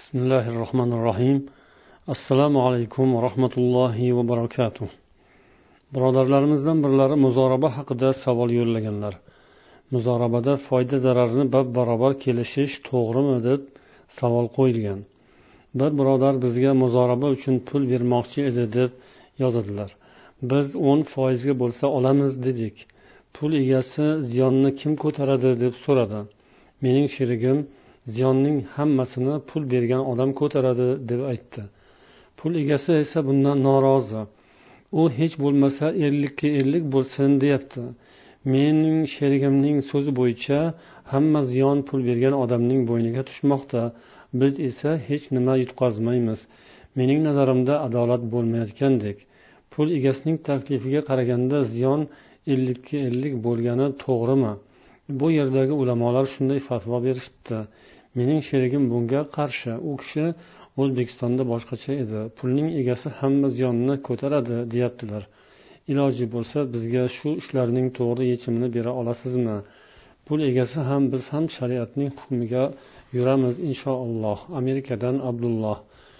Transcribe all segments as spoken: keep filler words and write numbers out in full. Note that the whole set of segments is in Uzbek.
Bismillahirrohmanirrohim. Assalomu alaykum va rahmatullohi va barakatuh. Birodarlarimizdan birlari muzoraba haqida savol yo'llaganlar. Muzorabada foyda zararni bab barobar kelishish to'g'rimi deb savol qo'yilgan. Bir birodar bizga muzoraba uchun pul bermoqchi edi deb yozadilar. Biz o'n foizga bo'lsa olamiz dedik. Pul egasi ziyonni kim ko'taradi deb so'radi. Mening sherigim ziyonning hammasini pul bergan odam ko'taradi deb aytdi. Pul egasi esa bundan norozi. U hech bo'lmasa ellikka ellik bo'lsin deyapti. Mening sherigimning so'zi bo'yicha hamma ziyon pul bergan odamning bo'yniga tushmoqda. Biz esa hech nima yutqazmaymiz. Mening nazarimda adolat bo'lmayotgandek. Pul egasining taklifiga qaraganda ziyon ellikka ellik bo'lgani to'g'rimi? Bu yerdagi ulamolar shunday fatvo berishibdi. Mening sherigim bunga qarshi. U kishi O'zbekistonda boshqacha edi. Pulning egasi hamma ziyonni ko'taradi deyaptilar. Iloji bo'lsa bizga shu ishlarning to'g'ri yechimini bera olasizmi? Pul egasi ham biz ham shariatning hukmiga yuramiz inshaalloh. Amerikadan Abdulloh.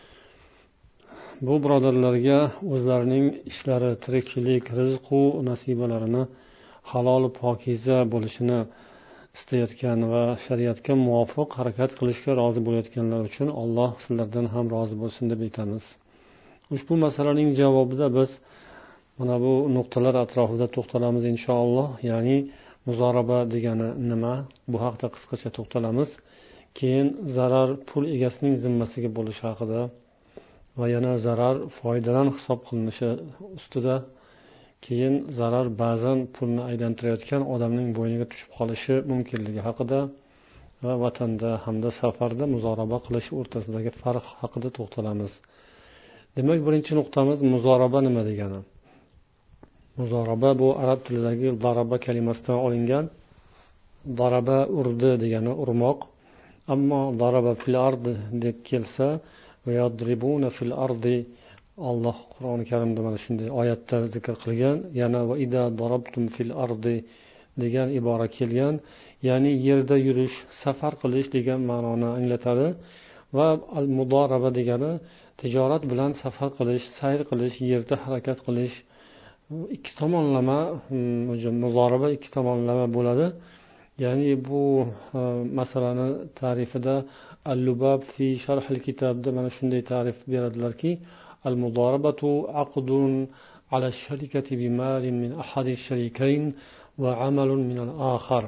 Bu birodarlarga o'zlarining ishlari, tirikchilik, rizq-u nasibalarini halol pokiza bo'lishini istayotgan va shariatga muvofiq harakat qilishga rozi bo'layotganlar uchun Alloh sizlardan ham rozi bo'lsin deb aytamiz. Ushbu masalaning javobida biz mana bu nuqtalar atrofida to'xtalamiz inshaalloh. Ya'ni muzoraba degani nima? Bu haqda qisqacha to'xtalamiz. Keyin zarar pul egasining zimmasiga bo'lishi haqida va yana zarar foydadan hisob qilinishi ustida, keyin zarar ba'zan pulni aylantirayotgan odamning bo'yniga tushib qolishi mumkinligi haqida va vatanda hamda safarda muzoraba qilish o'rtasidagi farq haqida to'xtalamiz. Demak, birinchi nuqtamiz muzoraba nima degani? Muzoraba bu arab tilidagi daraba kalimasidan olingan. Daraba urdi degani urmoq. Ammo daraba fil ard deb kelsa va yadribuna fil ardi, Alloh Qur'oni Karimda mana shunday oyatda zikr qilgan. Yana va ida darabtum fil ardi degan ibora kelgan. Ya'ni yerda yurish, safar qilish degan ma'noni anglatadi. Va al-mudoraba degani tijorat bilan safar qilish, sayr qilish, yerda harakat qilish. Ikki tomonlama muzoraba ikki tomonlama bo'ladi. Ya'ni bu masalani ta'rifida al-Lubab fi sharh al-kitobda mana shunday ta'rif beradilarki, المضاربة عقد على الشركة بمال من أحد الشريكين وعمل من الآخر.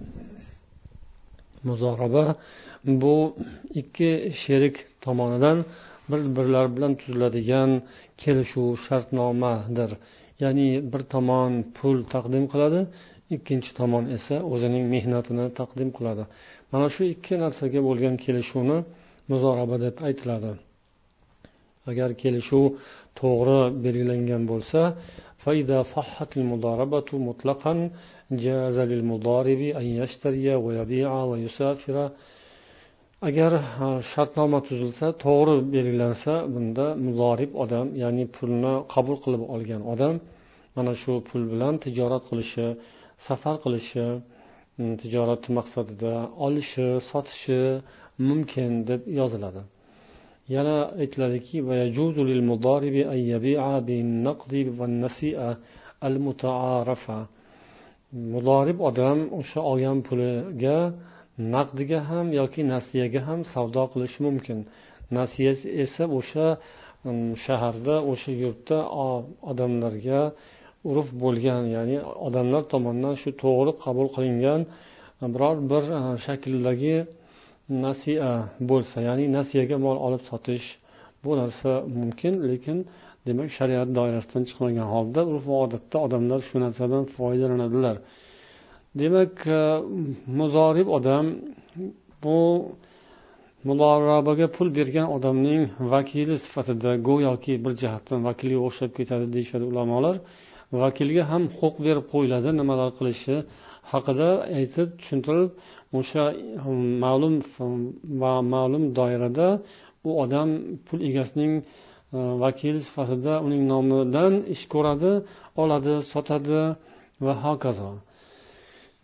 Muzoraba bu ikki sherik tomonidan bir-birlar bilan tuziladigan kelishuv, shartnomadir. Ya'ni bir tomon pul taqdim qiladi, ikkinchi tomon esa o'zining mehnatini taqdim qiladi. Mana shu ikki narsaga bo'lgan kelishuvni muzoraba deb aytiladi. Agar kelishuv to'g'ri belgilangan bo'lsa, faida sahhatil mudarabatu mutlaqan jaza lil mudaribi an yashtariya va yabi'a va yusafira. Agar shartnoma tuzilsa, to'g'ri belgilansa, bunda mudorib odam, ya'ni pulni qabul qilib olgan odam mana shu pul bilan tijorat qilishi, safar qilishi, tijorat maqsadida olishi, sotishi mumkin deb yoziladi. Yana aytiladiki, va yajuzu lil mudaribi an yabi'a bin naqdi wan nasi'a al muta'arafa. Mudorib odam o'sha olgan puliga naqdiga ham yoki nasiyaga ham savdo qilishi mumkin. Nasiya esa o'sha shaharda, o'sha yurtda odamlarga urf bo'lgan, ya'ni odamlar tomonidan shu to'g'ri qabul qilingan biror bir shakldagi nasiya bo'lsa, ya'ni nasiyaga mol olib sotish, bu narsa mumkin, lekin demak shariat doirasidan chiqmagan holda urf va odatda odamlar shu narsadan foydalanadilar. Demak, muzorib odam bu mudorabaga pul bergan odamning vakili sifatida go'yoki bir jihatdan vakilga o'xshab ketadi deyishadi ulamolar. Vakilga ham huquq berib qo'yiladi, nimalar qilishi haqida aytib tushuntirib, o'sha ma'lum va ma'lum doirada u odam pul egasining vakili sifatida uning nomidan ish ko'radi, oladi, sotadi va hokazo.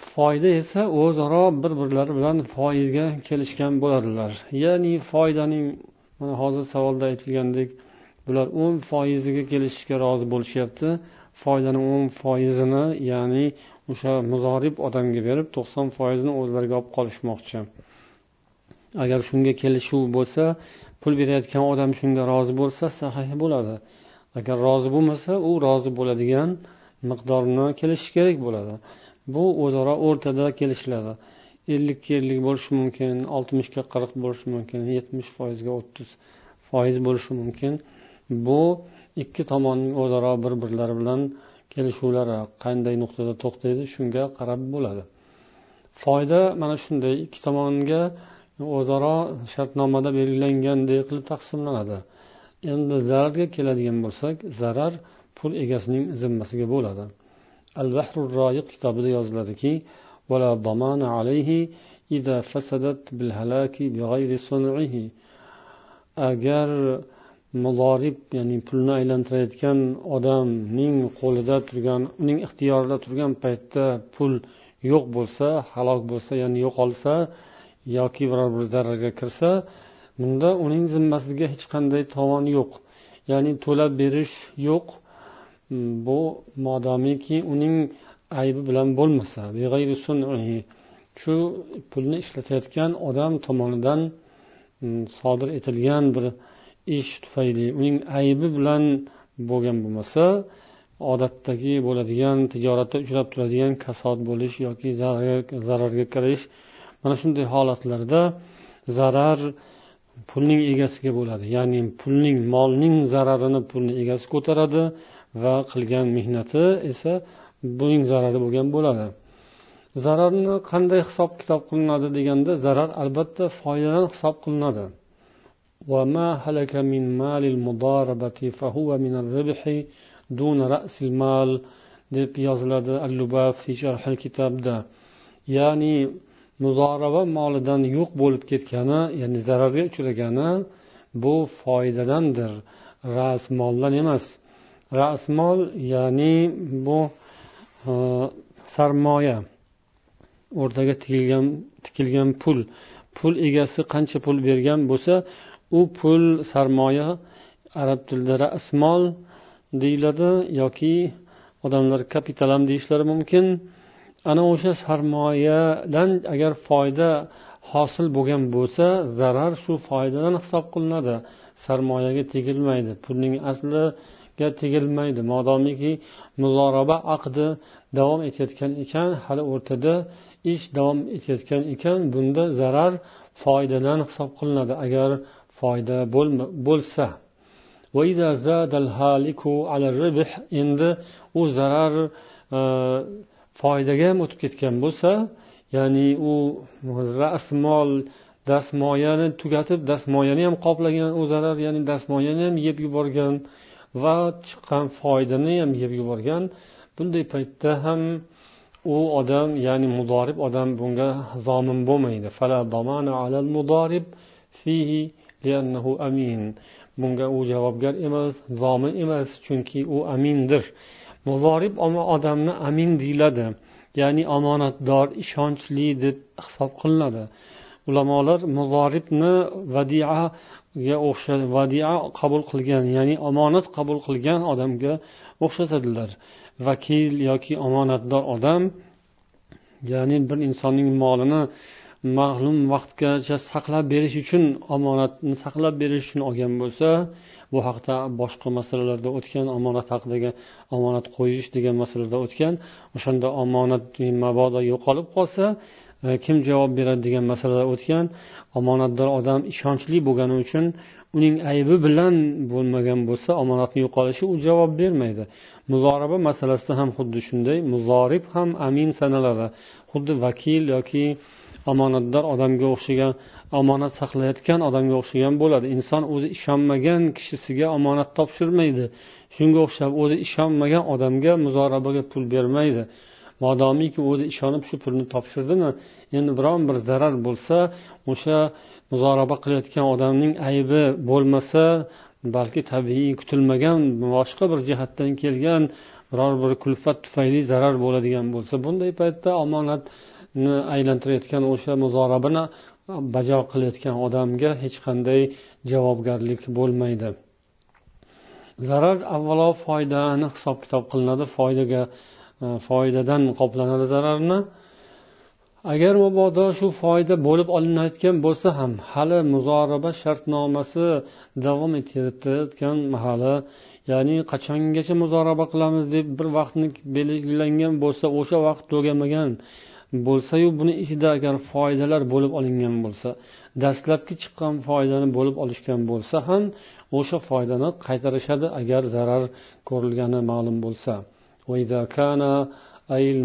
foyda esa o'zaro bir birlari bilan foizga kelishgan bo'ladilar. Ya'ni foydaning mana hozir savolda aytilgandek bular o'n foiziga kelishishga rozi bo'lishyapti. Foydaning o'n foizini ya'ni o'sha muzorib odamga berib to'qson foizini o'zlariga olib qolishmoqchi. Agar shunga kelishuv bo'lsa, pul berayotgan odam shunga rozi bo'lsa, sahih bo'ladi. Agar rozi bo'lmasa, u rozi bo'ladigan miqdorni kelishish kerak bo'ladi. Bu o'zaro o'rtada kelishiladi. ellik ga ellik bo'lishi mumkin, oltmish ga qirq bo'lishi mumkin, yetmish foizga o'ttiz foiz bo'lishi mumkin. Bu ikki tomonning o'zaro bir-birlari bilan kelishuvlari qanday nuqtada to'xtaydi, shunga qarab bo'ladi. Foyda mana shunday ikki tomonga o'zaro shartnomada belgilangandek qilib taqsimlanadi. Endi zararga keladigan bo'lsak, zarar pul egasining zimmasiga bo'ladi. Al-Bahrur Royiq kitobida yoziladiki, "Wala damana alayhi idza fasadat bil halaki bighayri sun'ihi." Agar muzorib, ya'ni pulni aylantirayotgan odamning qo'lida turgan, uning ixtiyorida turgan paytda pul yo'q bo'lsa, halok bo'lsa, ya'ni yo'qolsa yoki biror bir zararga kirsa, bunda uning zimmasiga hech qanday tovon yo'q. Ya'ni to'lab berish yo'q. Bu modomiki uning aybi bilan bo'lmasa, beg'ayri sun'ihi, shu pulni ishlatayotgan odam tomonidan sodir etilgan bir ish tufayli uning aybi bilan bo'lgan bo'lmasa, odatdagi bo'ladigan tijoratda uchrab turadigan kasod bo'lish yoki zararga kirish, mana shunday holatlarda zarar pulning egasiga bo'ladi. Ya'ni pulning, molning zararini pulning egasi ko'taradi va qilgan mehnati esa buning zarari bo'lgan bo'ladi. Zararni qanday hisob kitob qilinadi deganda, zarar albatta foydadan hisob qilinadi. Va ma halaka min malil mudarabati fa huwa min ar-ribh dun ra's al-mal deb yoziladi Al-Lubab fi sharh al-kitobda. Ya'ni muzoraba molidan yo'q bo'lib ketgani, ya'ni zararga uchragani bu foydadandir, ra's moldan emas. Ra's mol ya'ni bu sarmoya, o'rtaga tikilgan tikilgan pul. Pul egasi qancha pul bergan bo'lsa, u pul sarmoya, arab tilida rasmol deyiladi yoki odamlar kapital ham deyishlari mumkin. Ana o'sha sarmoyadan agar foyda hosil bo'lgan bo'lsa, zarar shu foydadan hisob qilinadi. Sarmoyaga tegilmaydi, pulning asliga tegilmaydi. Modomiki muzoraba aqdi davom etayotgan ekan, hali o'rtada ish davom etayotgan ekan, bunda zarar foydadan hisob qilinadi agar foyda bo'lsa. Va idza zada al-haliku ala ar-ribh, endi u zarar foydaga ham o'tib ketgan bo'lsa, ya'ni u rasmol dasmoyani tugatib, dasmoyani ham qoplagan u zarar, ya'ni dasmoyani ham yeb yuborgan va chiqqan foydani ham yeb yuborgan. Bunday paytda ham u odam, ya'ni mudorib odam bunga zomin bo'lmaydi. Fala damana alal mudorib fihi li'annahu amin. Bunga u javobgar emas, zomin emas, chunki u amindir. Muzorib odamni amin deyiladi, ya'ni omonatdor, ishonchli deb hisob qilinadi. Ulamolar muzoribni vadiaga o'xshab, vadia qabul qilgan, ya'ni omonat qabul qilgan odamga o'xshatadilar. Vakil yoki omonatdor odam, ya'ni bir insonning molini ma'lum vaqtgacha saqlab berish uchun, omonatni saqlab berish uchun olgan bo'lsa, bu haqda boshqa masalalarda o'tgan, omonat haqidagi omonat qo'yish degan masalada o'tgan. O'shanda omonat mabodo yo'qolib qolsa, kim javob beradi degan masalada o'tgan. Omonatdor odam ishonchli bo'lgani uchun uning aybi bilan bo'lmagan bo'lsa, omonatning yo'qolishi u javob bermaydi. Muzoraba masalasida ham xuddi shunday. Muzorib ham amin sanaladi. Xuddi vakil yoki omonatdor odamga o'xshagan, omonat saqlayotgan odamga o'xshagan bo'ladi. Inson o'zi ishonmagan kishisiga omonat topshirmaydi. Shunga o'xshab o'zi ishonmagan odamga muzorabaga pul bermaydi. Modomiki o'zi ishonib shu pulni topshirdimi, endi biron bir zarar bo'lsa, o'sha muzoraba qilayotgan odamning aybi bo'lmasa, balki tabiiy kutilmagan boshqa bir jihatdan kelgan biror bir kulfat tufayli zarar bo'ladigan bo'lsa, bunday paytda omonatni aylantirayotgan o'sha muzorabani bajo qilayotgan odamga hech qanday javobgarlik bo'lmaydi. Zarar avvalo foydani hisob kitob qilinadi, foydaga foydadan qoplanadi zararni. Agar mabodo shu foyda bo'lib olinayotgan bo'lsa ham, hali muzoraba shartnomasi davom etayotgan mahali, ya'ni qachongacha muzoraba qilamiz deb bir vaqtni belgilangan bo'lsa, o'sha vaqt tugamagan bo'lsa-yu, buni ichida agar foydalar bo'lib olingan bo'lsa, dastlabki chiqqan foydani bo'lib olishgan bo'lsa ham, o'sha foydani qaytarishadi agar zarar ko'rilgani ma'lum bo'lsa. Va idza kana ayl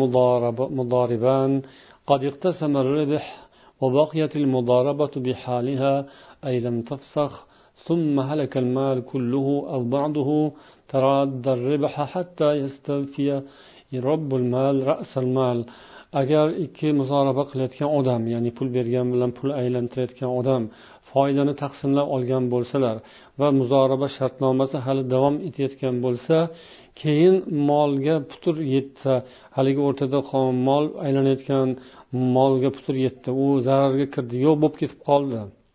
mudariban qad iqtasama ar-ribh wa baqiyat al-mudarabatu bihaliha ay lam tafsakh thumma halaka al-mal kulluhu aw ba'dahu taradda ar-ribh hatta yastawfiya rabb al-mal ra's al-mal. Agar ikki muzoraba qilayotgan odam, ya'ni pul bergan bilan pul aylantirayotgan odam foydani taqsimlab olgan bo'lsalar va muzoraba shartnomasi hali davom etayotgan bo'lsa, keyin molga putur yetsa, haligi o'rtada mol aylanayotgan molga putur yetdi, u zararga kirdi, yo'q bo'lib ketib qoldi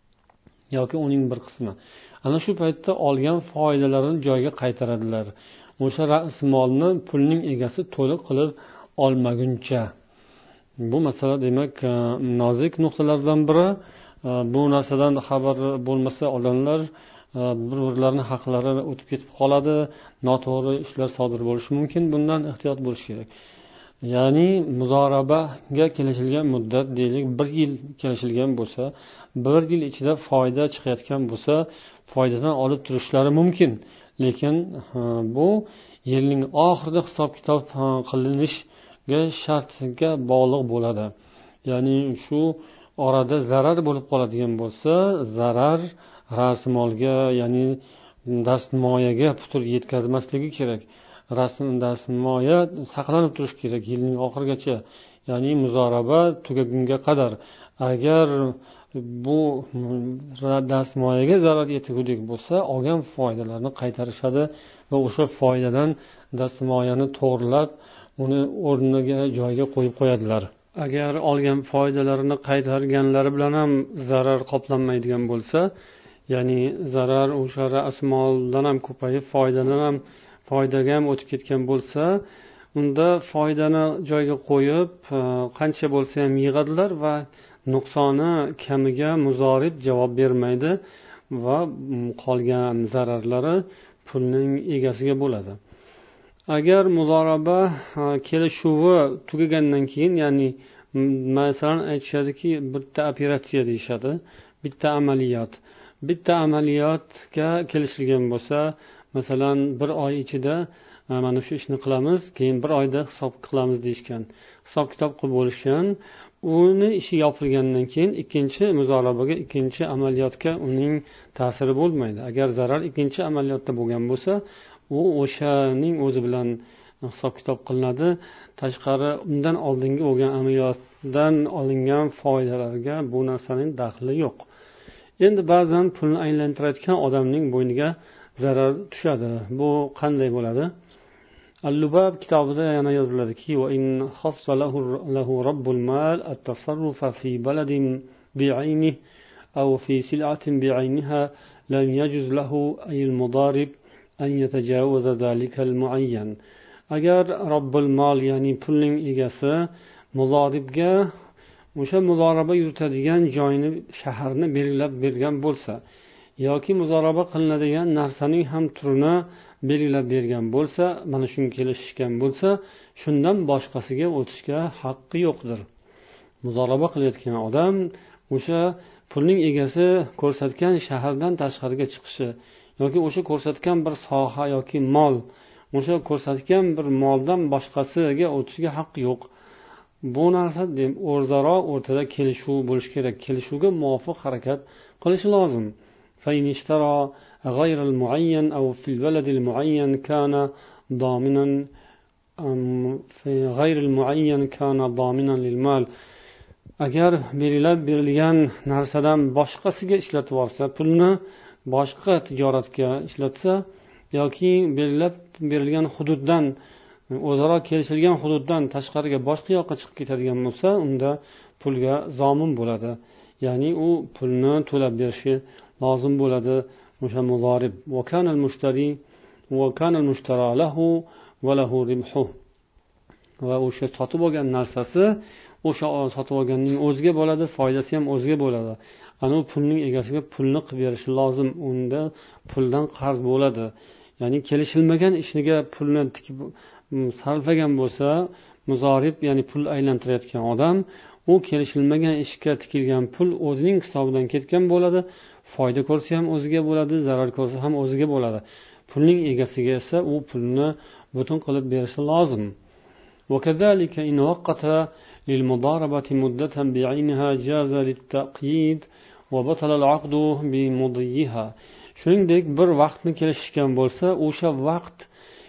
yoki uning bir qismi, ana shu paytda olgan foydalarini joyiga qaytaradilar. O'sha ras molni pulning egasi to'liq qilib olmaguncha. Bu masala demak nozik nuqtalardan biri. Bu narsadan xabar bo'lmasa odamlar bir-birlarini haqlari o'tib ketib qoladi, noto'g'ri ishlar sodir bo'lishi mumkin. Bundan ehtiyot bo'lish kerak. Ya'ni muzorabaga kelishilgan muddat deylik bir yil kelishilgan bo'lsa, bir yil ichida foyda chiqayotgan bo'lsa, foydadan olib turishlari mumkin. Lekin bu yilning oxirida hisob-kitob qilinish shartiga bog'liq bo'ladi. Ya'ni shu orada zarar bo'lib qoladigan bo'lsa, zarar rasmolga, ya'ni dastmoyaga putur yetkazmasligi kerak. Rasm dastmoya saqlanib turishi kerak yilning oxirigacha, ya'ni muzoraba tugagunga qadar. Agar bu dastmoyaga zarar yetgudek bo'lsa, olgan foydalarni qaytarishadi va o'sha foydadan dastmoyani to'g'rilab uni o'rniga joyiga qo'yib qo'yadilar. Agar olgan foydalarini qaytarganlari bilan ham zarar qoplanmaydigan bo'lsa, ya'ni zarar o'sha rasmoldan ham ko'payib, foydadan ham foydaga ham o'tib ketgan bo'lsa, unda foydani joyiga qo'yib qancha bo'lsa ham yig'adilar va nuqsoni kamiga muzorib javob bermaydi va qolgan zararlari pulning egasiga bo'ladi. Agar muzoraba kelishuvi tugagandan keyin, ya'ni masalan aytishadiki, bitta operatsiya deyishadi, bitta amaliyot. Bitta amaliyotga kelishilgan bo'lsa, masalan bir oy ichida mana shu ishni qilamiz, keyin bir oyda hisob qilamiz deyishgan. Hisob kitob qilib bo'lishgan. Uni ishi yopilgandan keyin ikkinchi muzorabaga, ikkinchi amaliyotga uning ta'siri bo'lmaydi. Agar zarar ikkinchi amaliyotda bo'lgan bo'lsa, u o'shaning o'zi bilan hisob kitob qilinadi. Tashqari undan oldingi bo'lgan amaliyotdan olingan foydalarga bu narsaning daxli yo'q. Endi ba'zan pulni aylantirayotgan odamning bo'yniga zarar tushadi. Bu qanday bo'ladi? Al-Lubab kitobida yana yoziladiki, "Va in khassa lahu lahu rabbul mal at-tasarrufa fi baladin bi'aynihi aw fi sil'atin bi'ayniha lam yajuz lahu ay al-mudarib an yatajawaza zalika al-muayyan." Agar Robbul mol, ya'ni pulning egasi muzoribga o'sha muzoraba yuritadigan joyni, shaharni belgilab bergan bo'lsa, yoki muzoraba qilinadigan narsaning ham turini belgilab bergan bo'lsa, mana shunga kelishishgan bo'lsa, shundan boshqasiga o'tishga haqqi yo'qdir. Muzoraba qilayotgan odam o'sha pulning egasi ko'rsatgan shahardan tashqariga chiqishi yoki o'sha ko'rsatgan bir soha yoki mol, o'sha ko'rsatgan bir moldan boshqasiga o'tishga haqqi yo'q. Bu narsa o'zaro o'rtada kelishuv bo'lish kerak. Kelishuvga muvofiq harakat qilish lozim. فإن اشترى غير المعين أو في البلد المعين كان ضامنا في غير المعين كان ضامنا للمال. Agar belgilab berilgan narsadan boshqasiga ishlatib olsa, pulni boshqa tijoratga ishlatsa, yoki belgilab berilgan hududdan, o'zaro kelishilgan hududdan tashqariga boshqa yoqqa chiqib ketadigan bo'lsa, unda pulga zomin bo'ladi. Ya'ni u pulni to'lab berishi lozim bo'ladi. O'sha muzorib va kana al-mushtari va kana al-mushtara lahu va lahu ribhu. Va o'sha sotib olgan narsasi o'sha sotib olganning o'ziga bo'ladi, foydasi ham o'ziga bo'ladi. Ana pulning egasiga pulni qilib berishi lozim. Unda puldan qarz bo'ladi. Ya'ni kelishilmagan ishiga pulni tikib sarflagan bo'lsa, muzorib, ya'ni pul aylantirayotgan odam, u kelishilmagan ishga tikilgan pul o'zining hisobidan ketgan bo'ladi. Foyda ko'rsa ham o'ziga bo'ladi, zarar ko'rsa ham o'ziga bo'ladi. Pulning egasiga esa u pulni butun qilib berishi lozim. وكذلك إن وقت للمضاربة مدة بعينها جاز للتقييد وبطل العقد بمضيها. Shuningdek, bir vaqtni kelishgan bo'lsa, o'sha vaqt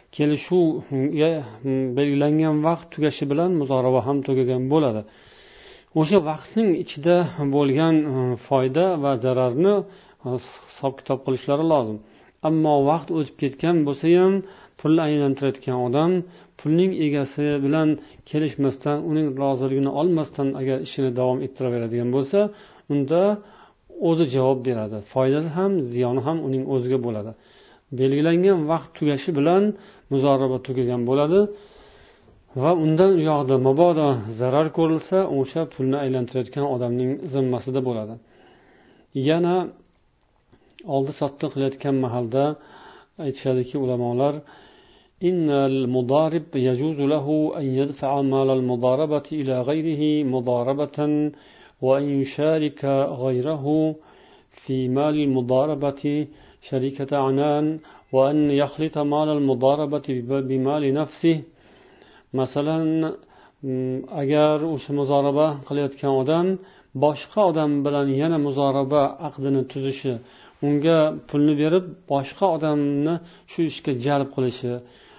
kelishuvga belgilangan vaqt tugashi bilan muzoraba ham tugagan bo'ladi. O'sha vaqtning ichida bo'lgan foyda va zararni hisob-kitob qilishlari lozim. Ammo vaqt o'tib ketgan bo'lsa ham, pulni aylantirayotgan odam pulning egasi bilan kelishmasdan, uning roziligini olmasdan agar ishini davom ettiraveradigan bo'lsa, unda o'zi javob beradi. Foydasi ham, ziyoni ham uning o'ziga bo'ladi. Belgilangan vaqt tugashi bilan muzoraba tugagan bo'ladi va undan u yoqda mabodo zarar ko'rilsa, o'sha pulni aylantirayotgan odamning zimmasida bo'ladi. Yana oldi sotdi qilayotgan mahalda aytishadiki ulamolar, innal mudarib yajuzu lahu an yadfa'a mal al-mudarabati ila ghayrihi mudarabatan wa an yusharika ghayrahu fi mal al-mudarabati sharikata anan wa an yakhlita mal al-mudarabati bi mal nafsihi. Masalan, agar o'sha muzoraba qilayotgan odam boshqa odam bilan yana muzoraba aqdini tuzishi, unga pulni berib boshqa odamni shu ishga jalb qilishi,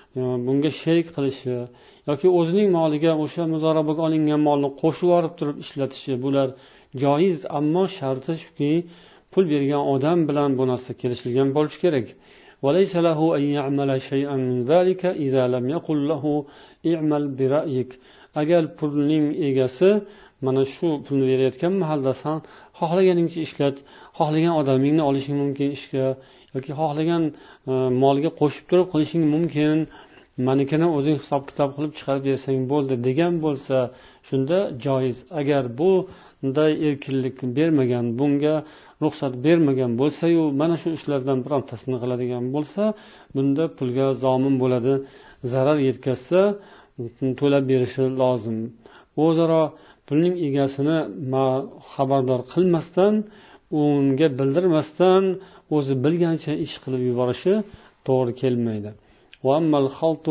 bunga sherik qilishi yoki o'zining moliga o'sha muzorabaga olingan molni qo'shib yorib turib ishlatishi, bular joiz, ammo sharti shuki, pul bergan odam bilan bu narsa kelishilgan bo'lishi kerak. وليس له أن يعمل شيئا من ذلك إذا لم يقل له اعمل برأيك. Agar pulning egasi mana shu pulni berayotgan mahalda san xohlaganingcha ishlat, xohlagan odamingni olishing mumkin ishga yoki xohlagan molga qo'shib turib qilishing mumkin, manikini o'zing hisob kitob qilib chiqarib bersang bo'ldi degan bo'lsa, shunda joiz. Agar bunday erkinlik bermagan, bunga ruxsat bermagan bo'lsa-yu, mana shu ishlardan birontasini qiladigan bo'lsa, bunda pulga zomin bo'ladi. Zarar yetkazsa, to'lab berishi lozim. O'zaro pulning egasini xabardor qilmasdan, unga bildirmasdan, o'zi bilgancha ish qilib yuborishi to'g'ri kelmaydi. Va ammal khaltu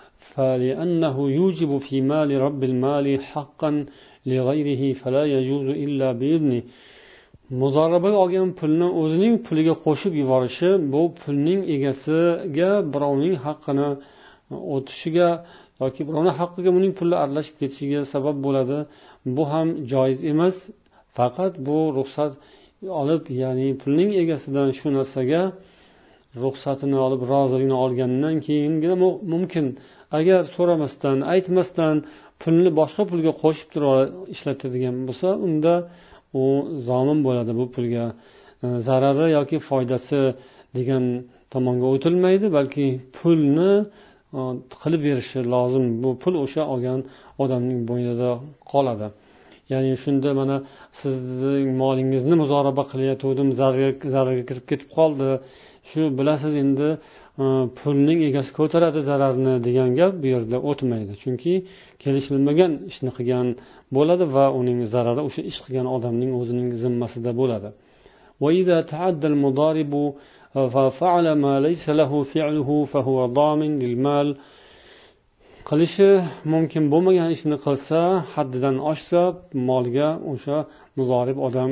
fali'annahu yujibu fi mali robbil mali haqqan li ghayrihi fala yajuzu illa bi'izni. Muzorabaga olgan pulni o'zining puliga qo'shib yuborishi, bu pulning egasiga birovning haqqini o'tishiga yoki birovning haqqiga uning puli aralashib ketishiga sabab bo'ladi. Bu ham joiz emas. Faqat bu ruxsat olib, ya'ni pulning egasidan shu narsaga ruxsatini olib, roziligini olgandan keyingina mumkin. Agar so'ramasdan, aytmasdan pulni boshqa pulga qo'shib turib ishlatadigan bo'lsa, unda u zomin bo'ladi. Bu pulga zarari yoki foydasi degan tomonga o'tilmaydi, balki pulni qilib berishi lozim. Bu pul o'sha olgan odamning bo'ynida qoladi. Ya'ni shunda mana sizning molingizni muzoraba qilayotgandim, zararga kirib ketib qoldi. Shu bilasiz, endi pulning egasi ko'taradi zararni degan gap bu yerda o'tmaydi. Chunki kelishilmagan ishni qilgan bo'ladi va uning zarari o'sha ish qilgan odamning o'zining zimmasida bo'ladi. Va idza ta'adda al-mudaribu fa fa'ala ma laysa lahu fi'luhu fa huwa damin lil mal. Qilishi mumkin bo'lmagan ishni qilsa, haddidan oshsa, molga o'sha muzorib odam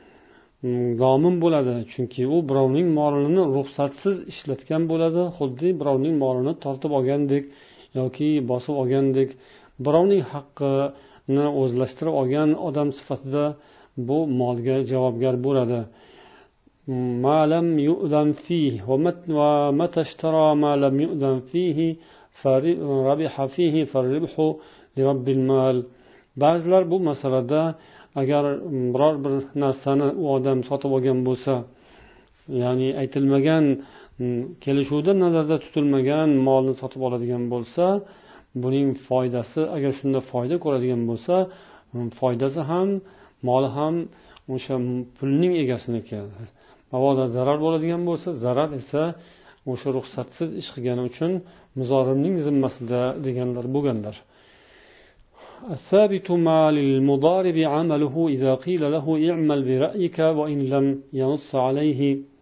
zomin bo'ladi. Chunki u birovning molini ruxsatsiz ishlatgan bo'ladi, xuddi birovning molini tortib olgandek yoki bosib olgandek, birovning haqqini o'zlashtirib olgan odam sifatida bu molga javobgar bo'ladi. ما لم يؤذن فيه ومتى اشترى ما لم يؤذن فيه فربح فيه فالربح لرب المال. ba'zilar bu masalada agar biror bir narsani u odam sotib olgan bo'lsa, ya'ni aytilmagan, kelishuvda nazarda tutilmagan molni sotib oladigan bo'lsa, buning foydasi, agar shunda foyda ko'radigan bo'lsa, foydasi ham, moli ham o'sha pulning egasiniki. Mabodo zarar bo'ladigan bo'lsa, zarar esa o'sha ruxsatsiz ish qilgani uchun muzoribning zimmasida deganlar bo'lganlar. الثابت ما للمضارب عمله إذا قيل له اعمل برأيك وإن لم ينص عليه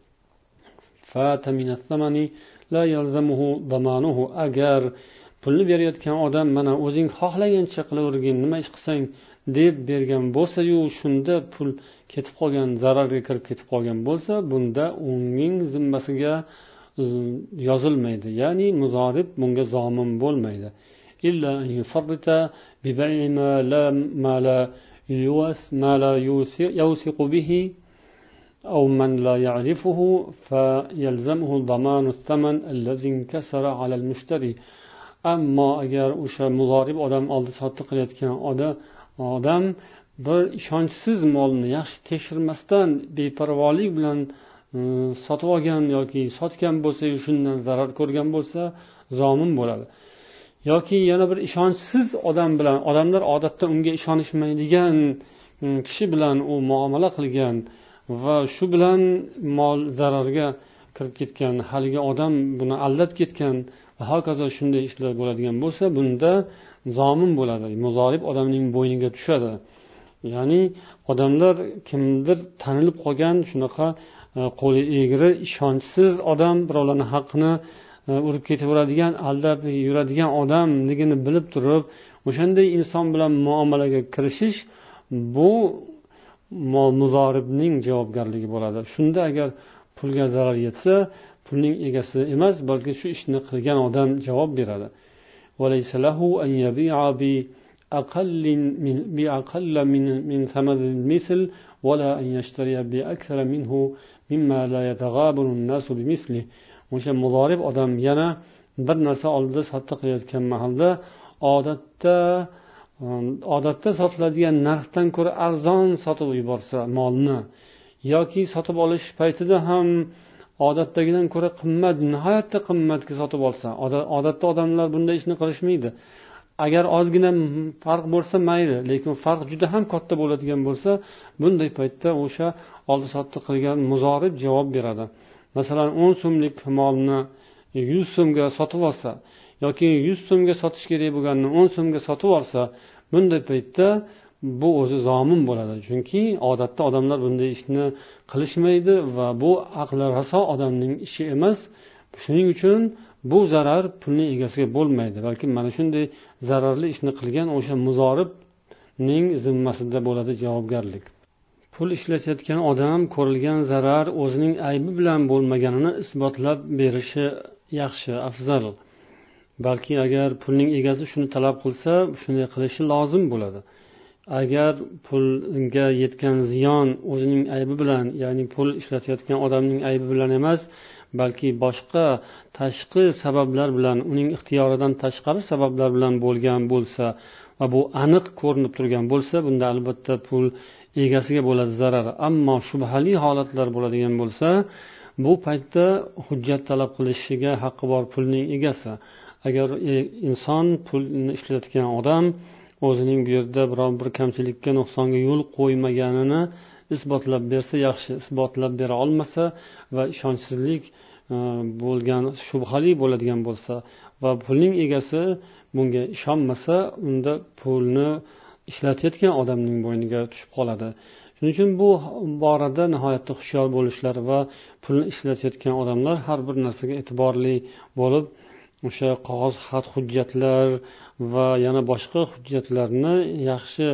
فات من الثمن لا يلزمه ضمانه. agar pulni berayotgan odam mana o'zing xohlagancha qilavergin, nima ish qilsang deb bergan bo'lsa-yu, shunda pul ketib qolgan, zararga kirib ketib qolgan bo'lsa, bunda uning zimmasiga yozilmaydi, ya'ni muzorib bunga zomin bo'lmaydi. إلا أن يفرط ببيع ما لا ما لا يوس ما لا يوثق به أو من لا يعرفه فيلزمه ضمان الثمن الذي انكسر على المشتري. أما أجر o'sha muzorib odam oldi sotdi qilayotgan odam bir ishonchsiz molni yaxshi tekshirmasdan beparvolik bilan sotib olgan yoki sotgan bo'lsa, shundan zarar ko'rgan bo'lsa, zomin bo'ladi. yoki yana bir ishonchsiz odam bilan, odamlar odatda unga ishonishmaydigan kishi bilan u muomala qilgan va shu bilan mol zararga kirib ketgan, haligi odam buni aldab ketgan va hokazo shunday ishlar bo'ladigan bo'lsa, bunda zomin bo'ladi, muzorib odamning bo'yniga tushadi. Ya'ni odamlar kimdir tanilib qolgan shunaqa qo'li egri, ishonchsiz odam, birovlarning haqqini urib ketaveradigan, aldab yuradigan odamligini bilib turib, o'shanday inson bilan muomalaga kirishish bu muzoribning javobgarligi bo'ladi. Shunda agar pulga zarar yetsa, pulning egasi emas, balki shu ishni qilgan odam javob beradi. وَلَيْسَ لَهُ أَنْ يَبِيعَ بِأَقَلٍّ مِنْ بِأَقَلَّ مِنْ مِنْ ثَمَنِ الْمِثْلِ وَلَا أَنْ يَشْتَرِيَ بِأَكْثَرَ مِنْهُ مِمَّا لَا يَتَغَابَنُ النَّاسُ بِمِثْلِهِ. o'sha muzorib odam yana bir narsa oldida sotdi qilayotgan mahalda odatda odatda sotiladigan narxdan ko'ra arzon sotib yuborsa molni, yoki sotib olish paytida ham odatdagidan ko'ra qimmat, nihoyatda qimmatga sotib olsa, odatda odamlar bunday ishni qilishmaydi. Agar ozgina farq bo'lsa mayli, lekin farq juda ham katta bo'ladigan bo'lsa, bunday paytda o'sha oldi sotdi qilgan muzorib javob beradi. Masalan, o'n so'mlik molni yuz so'mga sotib olsa yoki yuz so'mga sotish kerak bo'lganini o'n so'mga sotib olsa, bunday paytda bu o'zi zomin bo'ladi. Chunki odatda odamlar bunday ishni qilishmaydi va bu aqli raso odamning ishi emas. Shuning uchun bu zarar pulning egasiga bo'lmaydi, balki mana shunday zararli ishni qilgan o'sha muzoribning zimmasida bo'ladi javobgarlik. Pul ishlatayotgan odam ko'rilgan zarar o'zining aybi bilan bo'lmaganini isbotlab berishi yaxshi, afzal. Balki agar pulning egasi shuni talab qilsa, shunday qilishi lozim bo'ladi. Agar pulga yetgan ziyon o'zining aybi bilan, ya'ni pul ishlatayotgan odamning aybi bilan emas, balki boshqa tashqi sabablar bilan, uning ixtiyoridan tashqari sabablar bilan bo'lgan bo'lsa va bu aniq ko'rinib turgan bo'lsa, bunda albatta pul egasiga bo'ladi zarar. Ammo shubhali holatlar bo'ladigan bo'lsa, bu paytda hujjat talab qilishiga haqqi bor pulning egasi. Agar inson pulni ishlatgan odam o'zining bu yerda biror bir kamchilikka, nuqsonga yo'l qo'ymaganini isbotlab bersa yaxshi. Isbotlab bera olmasa va ishonchsizlik bo'lgan, shubhali bo'ladigan bo'lsa va pulning egasi bunga ishonmasa, unda pulni ishlatayotgan odamning bo'yniga tushib qoladi. Shuning uchun bu borada nihoyatda hushyor bo'lishlari va pulni ishlatayotgan odamlar har bir narsaga e'tiborli bo'lib, o'sha qog'oz xat hujjatlar va yana boshqa hujjatlarni yaxshi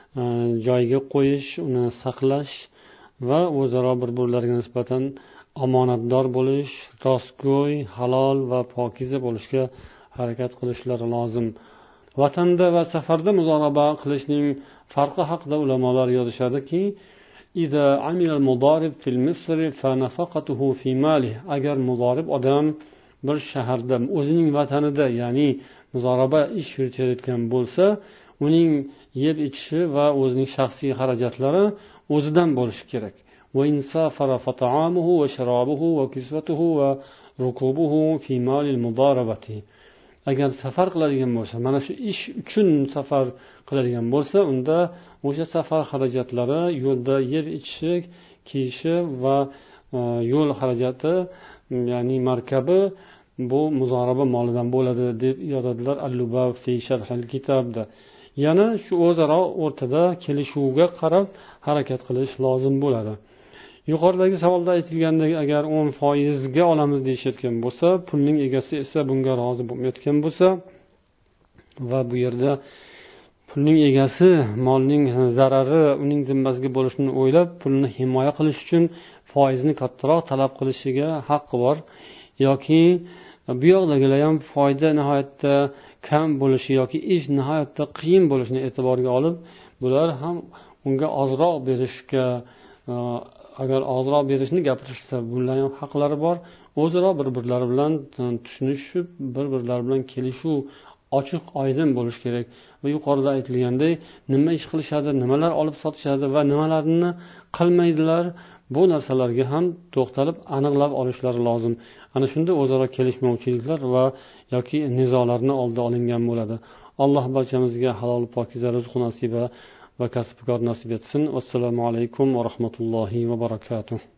joyiga qo'yish, uni saqlash va o'zaro bir-birlariga nisbatan omonatdor bo'lish, rostgo'y, halol va pokiza bo'lishga harakat qilishlari lozim. Vatanda va safarda muzoraba qilishning farqi haqida ulamolar yozishadiki, إذا عمل المضارب في مصر فنفقته في ماله. agar muzorib odam bir shaharda o'zining vatanida ya'ni muzoraba ish yuritayotgan bo'lsa, uning yeb ichishi va o'zining shaxsiy xarajatlari o'zidan bo'lishi kerak. وإن سافر فطعامه وشرابه وكسوته وركوبه في مال المضاربة. agar safar qiladigan bo'lsa, mana shu ish uchun safar qiladigan bo'lsa, unda o'sha safar xarajatlari, yo'lda yeb ichishi, kiyishi va yo'l xarajati, ya'ni markabi bu muzoraba molidan bo'ladi deb yozadilar Al-Lubab fi Sharh al-Kitobda. Yana shu o'zaro o'rtada kelishuvga qarab harakat qilish lozim bo'ladi. Yuqoridagi savolda aytilgandek, agar o'n foiz ga olamiz deyishayotgan bo'lsa, pulning egasi esa bunga rozi bo'lmayotgan bo'lsa va bu yerda pulning egasi molning zarari uning zimmasiga bo'lishini o'ylab, pulni himoya qilish uchun foizni kattaroq talab qilishiga haqqi bor, yoki bu yoqdagilar ham foyda nihoyatda kam bo'lishi yoki ish nihoyatda qiyin bo'lishini e'tiborga olib, bular ham unga ozroq berishga, agar ozroq berishni gapirishsa, bunlar ham haqlari bor. O'zaro bir-birlari bilan tushunishib, bir-birlari bilan kelishuv ochiq, oydin bo'lish kerak. Va yuqorida aytilgandek, nima ish qilishadi, nimalar olib sotishadi va nimalarni qilmaydilar, bu narsalarga ham to'xtalib aniqlab olishlari lozim. Ana shunda o'zaro kelishmovchiliklar va yoki nizolarni oldi olingan bo'ladi. Alloh barchamizga halol pokiza rizq nasiba va kasb-kor nasib etsin. Assalomu alaykum va rahmatullohi va barakatuh.